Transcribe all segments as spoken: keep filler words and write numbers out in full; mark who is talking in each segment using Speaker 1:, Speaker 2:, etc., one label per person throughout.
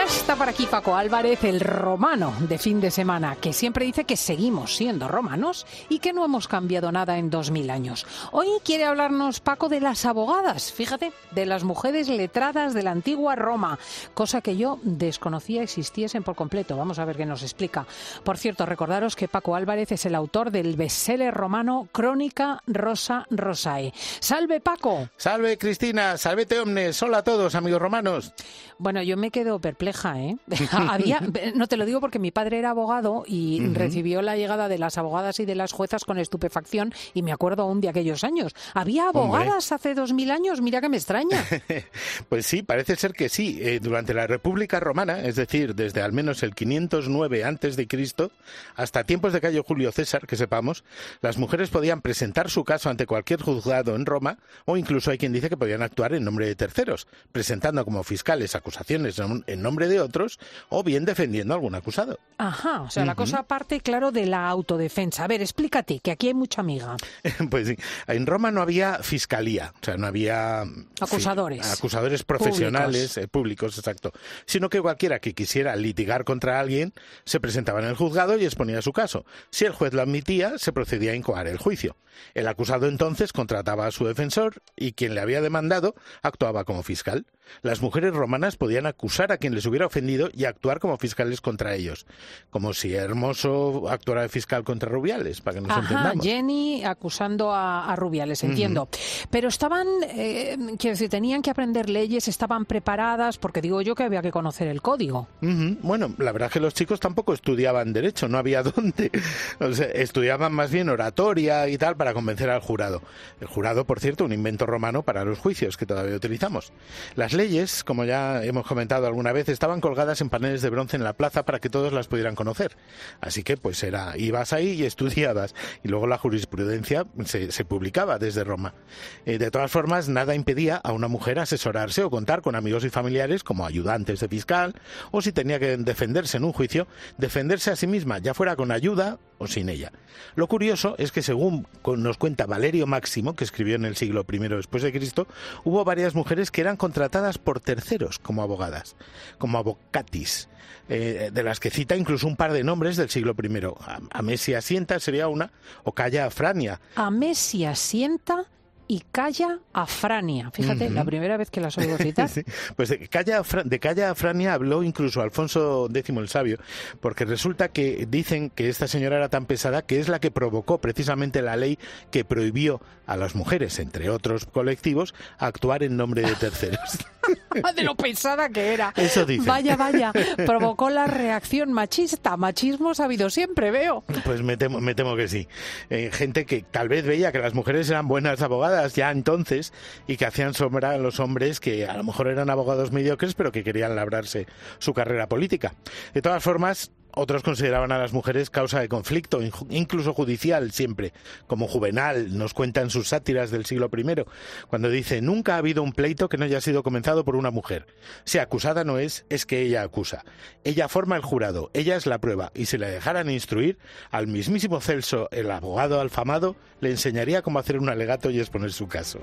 Speaker 1: Ya está por aquí Paco Álvarez, el romano de fin de semana, que siempre dice que seguimos siendo romanos y que no hemos cambiado nada en dos mil años. Hoy quiere hablarnos, Paco, de las abogadas, fíjate, de las mujeres letradas de la antigua Roma, cosa que yo desconocía existiesen por completo. Vamos a ver qué nos explica. Por cierto, recordaros que Paco Álvarez es el autor del bestseller romano Crónica Rosa Rosae. ¡Salve, Paco!
Speaker 2: ¡Salve, Cristina! ¡Salvete omnes! ¡Hola a todos, amigos romanos!
Speaker 1: Bueno, yo me quedo perpleja, ¿eh? Había, no te lo digo porque mi padre era abogado y uh-huh. recibió la llegada de las abogadas y de las juezas con estupefacción y me acuerdo aún de aquellos años. ¿Había abogadas Hombre. hace dos mil años? Mira que me extraña.
Speaker 2: Pues sí, parece ser que sí. Eh, durante la República Romana, es decir, desde al menos el quinientos nueve antes de Cristo hasta tiempos de Cayo Julio César, que sepamos, las mujeres podían presentar su caso ante cualquier juzgado en Roma o incluso hay quien dice que podían actuar en nombre de terceros, presentando como fiscales acusaciones en nombre de otros o bien defendiendo a algún acusado.
Speaker 1: Ajá, o sea, uh-huh. la cosa parte, claro, de la autodefensa. A ver, explícate, que aquí hay mucha amiga.
Speaker 2: Pues sí, en Roma no había fiscalía, o sea, no había...
Speaker 1: Acusadores.
Speaker 2: Fi- acusadores profesionales, públicos. Eh, públicos, exacto. Sino que cualquiera que quisiera litigar contra alguien se presentaba en el juzgado y exponía su caso. Si el juez lo admitía, se procedía a incoar el juicio. El acusado entonces contrataba a su defensor y quien le había demandado actuaba como fiscal. Las mujeres romanas podían acusar a quien les hubiera ofendido y actuar como fiscales contra ellos. Como si Hermoso actuara de fiscal contra Rubiales, para que nos
Speaker 1: Ajá,
Speaker 2: entendamos.
Speaker 1: Jenny acusando a, a Rubiales, entiendo. Uh-huh. Pero estaban, eh, quiero decir, tenían que aprender leyes, estaban preparadas, porque digo yo que había que conocer el código.
Speaker 2: Uh-huh. Bueno, la verdad es que los chicos tampoco estudiaban derecho, no había dónde. O sea, estudiaban más bien oratoria y tal para convencer al jurado. El jurado, por cierto, un invento romano para los juicios que todavía utilizamos. Las leyes, como ya hemos comentado alguna vez, estaban colgadas en paneles de bronce en la plaza para que todos las pudieran conocer. Así que pues era, ibas ahí y estudiabas. Y luego la jurisprudencia se, se publicaba desde Roma. Eh, de todas formas, nada impedía a una mujer asesorarse o contar con amigos y familiares como ayudantes de fiscal, o si tenía que defenderse en un juicio, defenderse a sí misma, ya fuera con ayuda o sin ella. Lo curioso es que según nos cuenta Valerio Máximo, que escribió en el siglo primero después de Cristo, hubo varias mujeres que eran contratadas por terceros como abogadas, como avocatis, eh, de las que cita incluso un par de nombres del siglo primero. Amesia Sienta sería una, o Calla Afrania.
Speaker 1: Amesia Sienta y Calla Afrania. Fíjate, uh-huh. la primera vez que las oigo citar.
Speaker 2: Sí. Pues de Calla, Afra- de Calla Afrania habló incluso Alfonso X el Sabio, porque resulta que dicen que esta señora era tan pesada que es la que provocó precisamente la ley que prohibió a las mujeres, entre otros colectivos, actuar en nombre de terceros.
Speaker 1: De lo pesada que era.
Speaker 2: Eso dicen.
Speaker 1: Vaya, vaya, provocó la reacción machista. Machismo ha habido siempre, veo.
Speaker 2: Pues me temo, me temo que sí. Eh, gente que tal vez veía que las mujeres eran buenas abogadas ya entonces y que hacían sombra a los hombres que a lo mejor eran abogados mediocres pero que querían labrarse su carrera política. De todas formas, otros consideraban a las mujeres causa de conflicto, incluso judicial siempre, como Juvenal nos cuenta en sus sátiras del siglo primero, cuando dice: nunca ha habido un pleito que no haya sido comenzado por una mujer. Si acusada no es, es que ella acusa. Ella forma el jurado, ella es la prueba, y si la dejaran instruir, al mismísimo Celso, el abogado alfamado, le enseñaría cómo hacer un alegato y exponer su caso.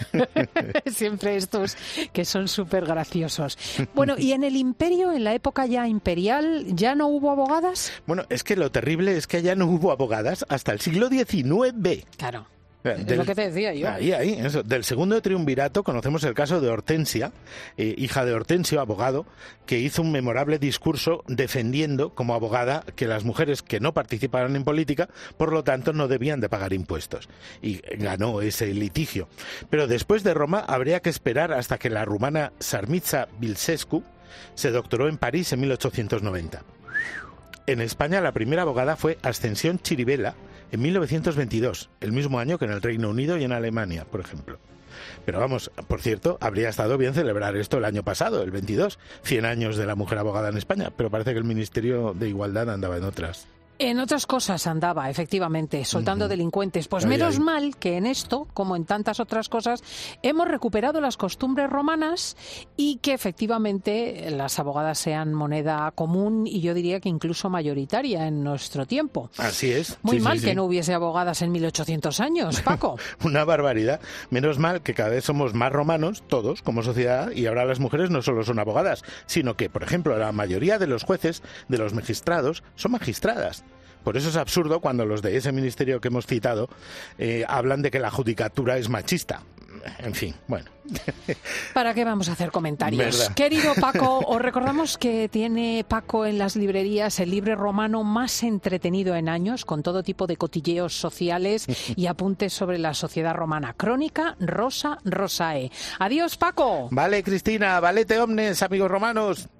Speaker 1: Siempre estos que son súper graciosos. Bueno, y en el imperio, en la época ya imperial, ¿ya no hubo abogadas?
Speaker 2: Bueno, es que lo terrible es que allá no hubo abogadas hasta el siglo diecinueve.
Speaker 1: Claro.
Speaker 2: Del,
Speaker 1: es lo que te decía yo.
Speaker 2: Ahí, ahí, eso. Del segundo triunvirato conocemos el caso de Hortensia, eh, hija de Hortensio, abogado, que hizo un memorable discurso defendiendo como abogada que las mujeres que no participaran en política, por lo tanto, no debían de pagar impuestos. Y ganó ese litigio. Pero después de Roma habría que esperar hasta que la rumana Sarmița Bilsescu se doctoró en París en mil ochocientos noventa. En España la primera abogada fue Ascensión Chirivela en mil novecientos veintidós, el mismo año que en el Reino Unido y en Alemania, por ejemplo. Pero vamos, por cierto, habría estado bien celebrar esto el año pasado, el veintidós, cien años de la mujer abogada en España, pero parece que el Ministerio de Igualdad andaba en otras.
Speaker 1: En otras cosas andaba, efectivamente, soltando uh-huh. delincuentes. Pues
Speaker 2: ay,
Speaker 1: menos
Speaker 2: ay.
Speaker 1: mal que en esto, como en tantas otras cosas, hemos recuperado las costumbres romanas y que efectivamente las abogadas sean moneda común y yo diría que incluso mayoritaria en nuestro tiempo.
Speaker 2: Así es.
Speaker 1: Muy
Speaker 2: sí,
Speaker 1: mal
Speaker 2: sí,
Speaker 1: que
Speaker 2: sí.
Speaker 1: no hubiese abogadas en mil ochocientos años, Paco.
Speaker 2: Una barbaridad. Menos mal que cada vez somos más romanos, todos, como sociedad, y ahora las mujeres no solo son abogadas, sino que, por ejemplo, la mayoría de los jueces, de los magistrados, son magistradas. Por eso es absurdo cuando los de ese ministerio que hemos citado eh, hablan de que la judicatura es machista. En fin, bueno.
Speaker 1: ¿Para qué vamos a hacer comentarios?
Speaker 2: ¿Verdad?
Speaker 1: Querido Paco, os recordamos que tiene Paco en las librerías el libro romano más entretenido en años, con todo tipo de cotilleos sociales y apuntes sobre la sociedad romana. Crónica Rosa Rosae. Adiós, Paco.
Speaker 2: Vale, Cristina, valete omnes, amigos romanos.